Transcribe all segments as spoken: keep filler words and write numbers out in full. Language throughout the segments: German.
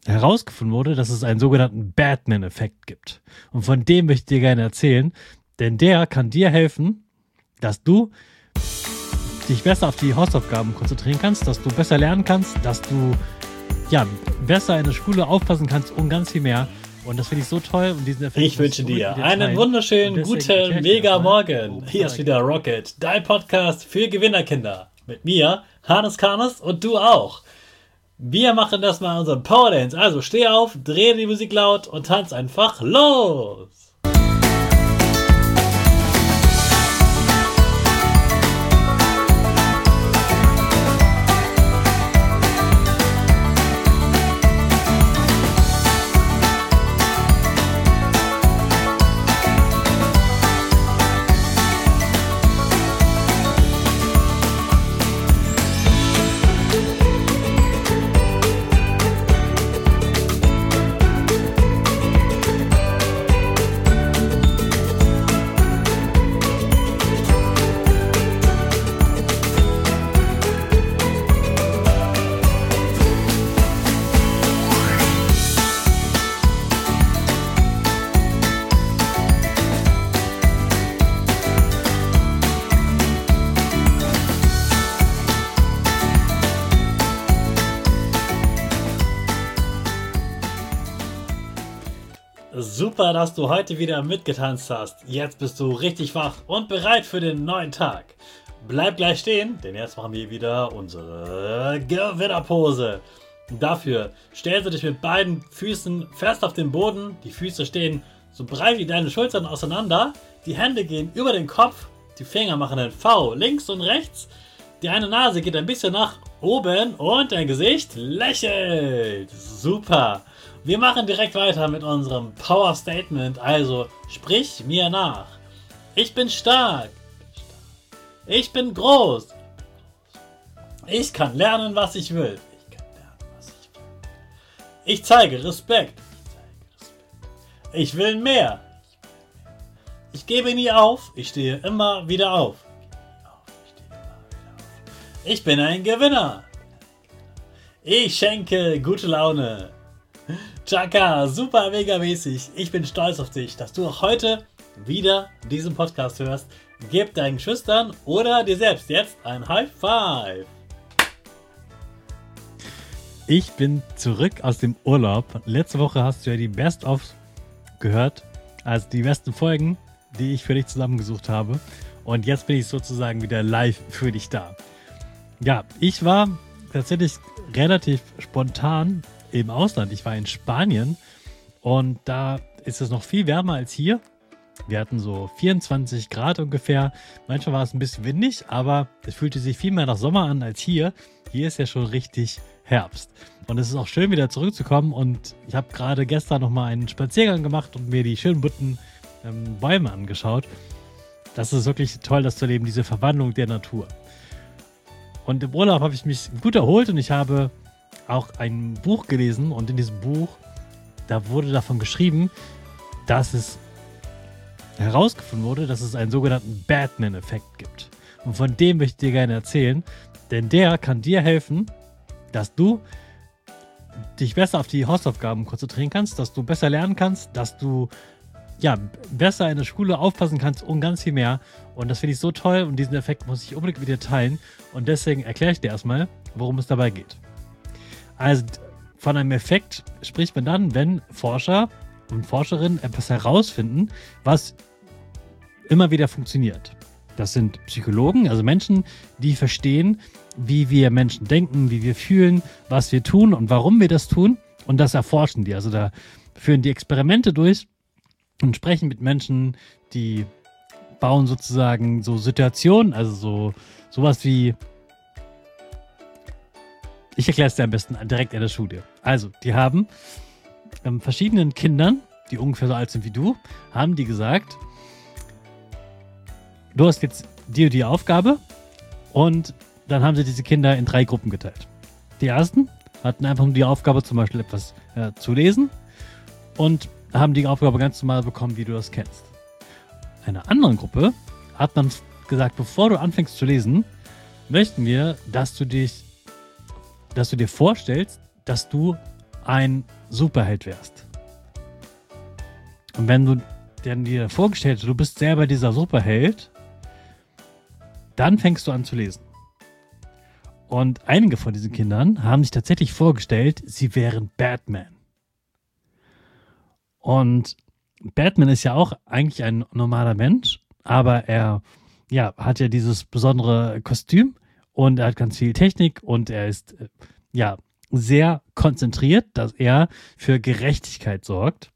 herausgefunden wurde, dass es einen sogenannten Batman-Effekt gibt. Und von dem möchte ich dir gerne erzählen, denn der kann dir helfen, dass du dich besser auf die Hausaufgaben konzentrieren kannst, dass du besser lernen kannst, dass du ja, besser in der Schule aufpassen kannst und ganz viel mehr. Und das finde ich so toll. Und diesen Effekt ich wünsche dir einen wunderschönen, guten, mega Morgen. Hier ist wieder Rocket, dein Podcast für Gewinnerkinder. Mit mir, Hannes Karnes und du auch. Wir machen das mal unseren Power Dance. Also steh auf, dreh die Musik laut und tanz einfach los. Super, dass du heute wieder mitgetanzt hast. Jetzt bist du richtig wach und bereit für den neuen Tag. Bleib gleich stehen, denn jetzt machen wir wieder unsere Gewinnerpose. Dafür stellst du dich mit beiden Füßen fest auf den Boden. Die Füße stehen so breit wie deine Schultern auseinander. Die Hände gehen über den Kopf. Die Finger machen ein V links und rechts. Die eine Nase geht ein bisschen nach oben und dein Gesicht lächelt. Super. Wir machen direkt weiter mit unserem Power Statement, also sprich mir nach. Ich bin stark. Ich bin groß. Ich kann lernen, was ich will. Ich kann lernen, was ich will. Ich zeige Respekt. Ich will mehr. Ich gebe nie auf. Ich stehe immer wieder auf. Ich bin ein Gewinner. Ich schenke gute Laune. Chaka, super mega mäßig. Ich bin stolz auf dich, dass du auch heute wieder diesen Podcast hörst. Gib deinen Geschwistern oder dir selbst jetzt ein High Five. Ich bin zurück aus dem Urlaub. Letzte Woche hast du ja die Best-ofs gehört, also die besten Folgen, die ich für dich zusammengesucht habe. Und jetzt bin ich sozusagen wieder live für dich da. Ja, ich war tatsächlich relativ spontan im Ausland. Ich war in Spanien und da ist es noch viel wärmer als hier. Wir hatten so vierundzwanzig Grad ungefähr. Manchmal war es ein bisschen windig, aber es fühlte sich viel mehr nach Sommer an als hier. Hier ist ja schon richtig Herbst. Und es ist auch schön, wieder zurückzukommen. Und ich habe gerade gestern nochmal einen Spaziergang gemacht und mir die schönen bunten ähm, Bäume angeschaut. Das ist wirklich toll, das zu erleben, diese Verwandlung der Natur. Und im Urlaub habe ich mich gut erholt und ich habe auch ein Buch gelesen und in diesem Buch, da wurde davon geschrieben, dass es herausgefunden wurde, dass es einen sogenannten Batman-Effekt gibt. Und von dem möchte ich dir gerne erzählen, denn der kann dir helfen, dass du dich besser auf die Hausaufgaben konzentrieren kannst, dass du besser lernen kannst, dass du ja, besser in der Schule aufpassen kannst und ganz viel mehr. Und das finde ich so toll und diesen Effekt muss ich unbedingt mit dir teilen. Und deswegen erkläre ich dir erstmal, worum es dabei geht. Also von einem Effekt spricht man dann, wenn Forscher und Forscherinnen etwas herausfinden, was immer wieder funktioniert. Das sind Psychologen, also Menschen, die verstehen, wie wir Menschen denken, wie wir fühlen, was wir tun und warum wir das tun. Und das erforschen die. Also da führen die Experimente durch und sprechen mit Menschen, die bauen sozusagen so Situationen, also so sowas wie, ich erkläre es dir am besten direkt in der Studie. Also, die haben ähm, verschiedenen Kindern, die ungefähr so alt sind wie du, haben die gesagt, du hast jetzt die und die Aufgabe und dann haben sie diese Kinder in drei Gruppen geteilt. Die ersten hatten einfach nur die Aufgabe, zum Beispiel etwas äh, zu lesen und haben die Aufgabe ganz normal bekommen, wie du das kennst. Einer anderen Gruppe hat man gesagt, bevor du anfängst zu lesen, möchten wir, dass du dich, dass du dir vorstellst, dass du ein Superheld wärst. Und wenn du dir vorgestellt hast, du bist selber dieser Superheld, dann fängst du an zu lesen. Und einige von diesen Kindern haben sich tatsächlich vorgestellt, sie wären Batman. Und Batman ist ja auch eigentlich ein normaler Mensch, aber er ja, hat ja dieses besondere Kostüm und er hat ganz viel Technik und er ist ja sehr konzentriert, dass er für Gerechtigkeit sorgt.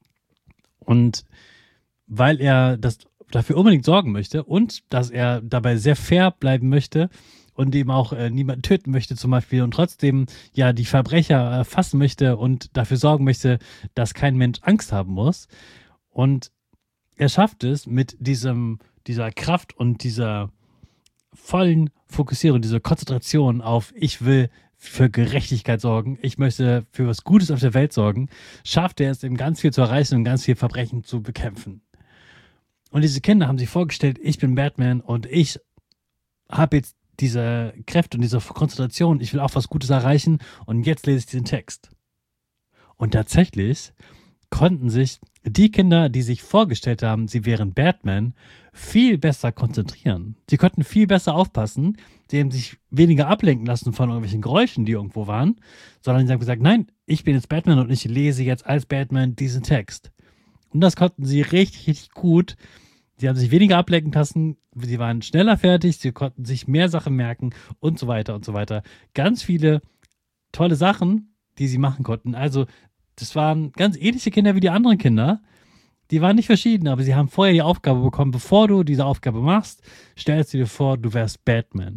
Und weil er das dafür unbedingt sorgen möchte und dass er dabei sehr fair bleiben möchte und eben auch äh, niemanden töten möchte zum Beispiel und trotzdem ja die Verbrecher erfassen möchte und dafür sorgen möchte, dass kein Mensch Angst haben muss. Und er schafft es mit diesem, dieser Kraft und dieser vollen Fokussierung, dieser Konzentration auf ich will für Gerechtigkeit sorgen, ich möchte für was Gutes auf der Welt sorgen, schafft er es eben ganz viel zu erreichen und ganz viel Verbrechen zu bekämpfen. Und diese Kinder haben sich vorgestellt, ich bin Batman und ich habe jetzt diese Kräfte und diese Konzentration, ich will auch was Gutes erreichen und jetzt lese ich diesen Text. Und tatsächlich konnten sich die Kinder, die sich vorgestellt haben, sie wären Batman, viel besser konzentrieren. Sie konnten viel besser aufpassen, sie haben sich weniger ablenken lassen von irgendwelchen Geräuschen, die irgendwo waren, sondern sie haben gesagt, nein, ich bin jetzt Batman und ich lese jetzt als Batman diesen Text. Und das konnten sie richtig, richtig gut. Sie haben sich weniger ablenken lassen, sie waren schneller fertig, sie konnten sich mehr Sachen merken und so weiter und so weiter. Ganz viele tolle Sachen, die sie machen konnten. Also das waren ganz ähnliche Kinder wie die anderen Kinder. Die waren nicht verschieden, aber sie haben vorher die Aufgabe bekommen, bevor du diese Aufgabe machst, stellst du dir vor, du wärst Batman.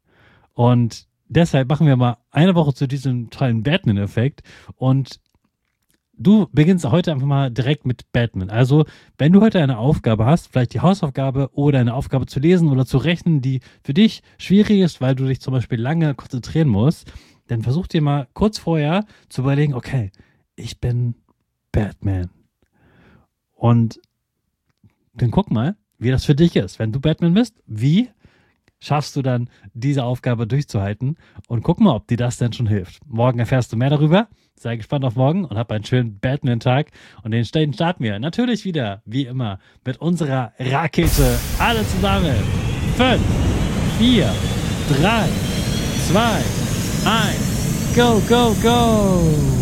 Und deshalb machen wir mal eine Woche zu diesem tollen Batman-Effekt und du beginnst heute einfach mal direkt mit Batman. Also, wenn du heute eine Aufgabe hast, vielleicht die Hausaufgabe oder eine Aufgabe zu lesen oder zu rechnen, die für dich schwierig ist, weil du dich zum Beispiel lange konzentrieren musst, dann versuch dir mal kurz vorher zu überlegen, okay, ich bin Batman. Und dann guck mal, wie das für dich ist. Wenn du Batman bist, wie schaffst du dann, diese Aufgabe durchzuhalten? Und guck mal, ob dir das denn schon hilft. Morgen erfährst du mehr darüber. Sei gespannt auf morgen und hab einen schönen Batman-Tag. Und den starten wir natürlich wieder, wie immer, mit unserer Rakete. Alle zusammen. Fünf, vier, drei, zwei, eins. Go, go, go!